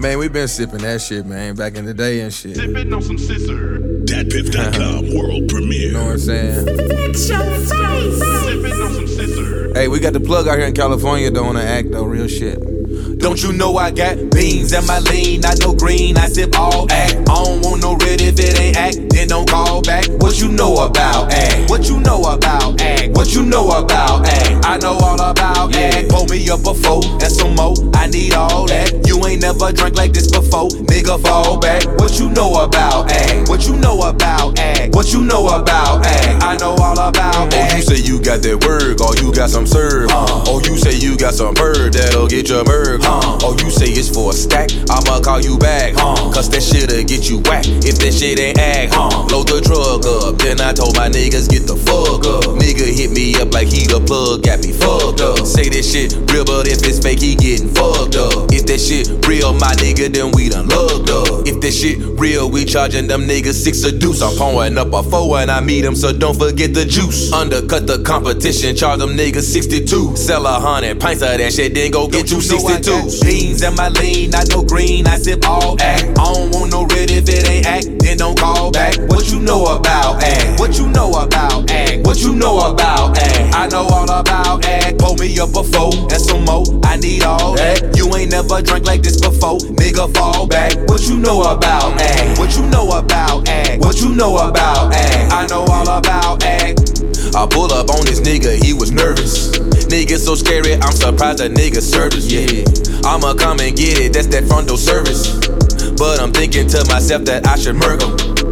Man, we been sipping that shit, man, back in the day and shit. Sipping on some scissor. DatPiff.com world premiere. You know what I'm saying? It's your face. Sipping on some scissor. Hey, we got the plug out here in California doing an act though, real shit. Don't you know I got beans in my lean, not no green, I sip all act. I don't want no red if it ain't act, then don't call back. What you know about act? What you know about act? What you know about act? I know all about act. Pull me up a four and some more, I need all that. You ain't never drank like this before, nigga fall back. What you know about act? What you know about act? What you know about act? I know all about act. Oh, you say you got that work, or you got some serve. Oh, you say you got some bird that'll get your merc. Oh, you say it's for a stack, I'ma call you back. Cause that shit'll get you whack if that shit ain't act. Load the drug up, then I told my niggas get the fuck up. Nigga hit me up like he the plug, got me fucked up. Say that shit real, but if it's fake, he getting fucked up. If that shit real, my nigga, then we done lugged up. If that shit real, we charging them niggas 6 a deuce. I'm pouring up a 4 and I meet them, so don't forget the juice. Undercut the competition, charge them niggas 62. Sell 100 pints of that shit, then go get you 62. Beans in my lean, not no green, I sip all act. I don't want no red if it ain't act, then don't call back. What you know about act? What you know about act? What you know about act? I know all about act. Pull me up a 4 and some more, I need all that. You ain't never drank like this before, nigga fall back. What you know about act? What you know about act? What you know about act? I know all about act. I pull up on this nigga, he was nervous. Nigga so scary, I'm surprised a nigga service. Yeah, I'ma come and get it, that's that front door service. But I'm thinking to myself that I should murk him.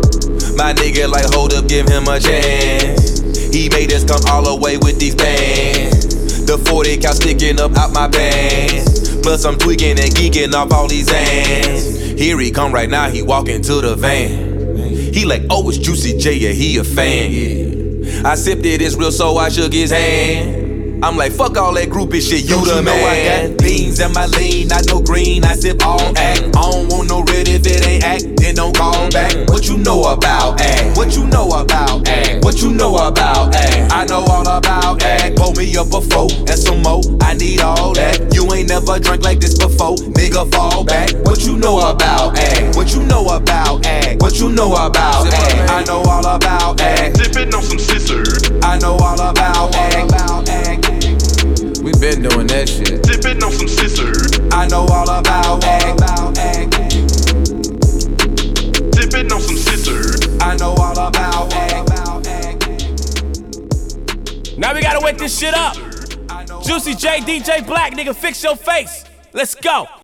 My nigga like, hold up, give him a chance. He made us come all the way with these bands. The 40 cal sticking up out my pants. Plus I'm tweaking and geeking off all these hands. Here he come right now, he walking to the van. He like, oh, it's Juicy J, yeah, he a fan. Yeah. I sipped it, it's real, so I shook his hand. I'm like, fuck all that groupie shit, you the man. I got beans in my lean, not no green, I sip all act. I don't want no red if it ain't act, then don't call back. What you know about act? What you know about act? What you know about act? I know all about act. Pull me up a 4 and some more, I need all that. You ain't never drank like this before, nigga fall back. What you know about act? What you know about act? What you know about act? I know all about act. Sipping on some scissor. I know all about act. We been doing that shit. Sipping on some scissor. I know all about act. Sipping on some scissor. I know all about act. Now we gotta wake this shit up. Juicy J, DJ Black, nigga, fix your face. Let's go.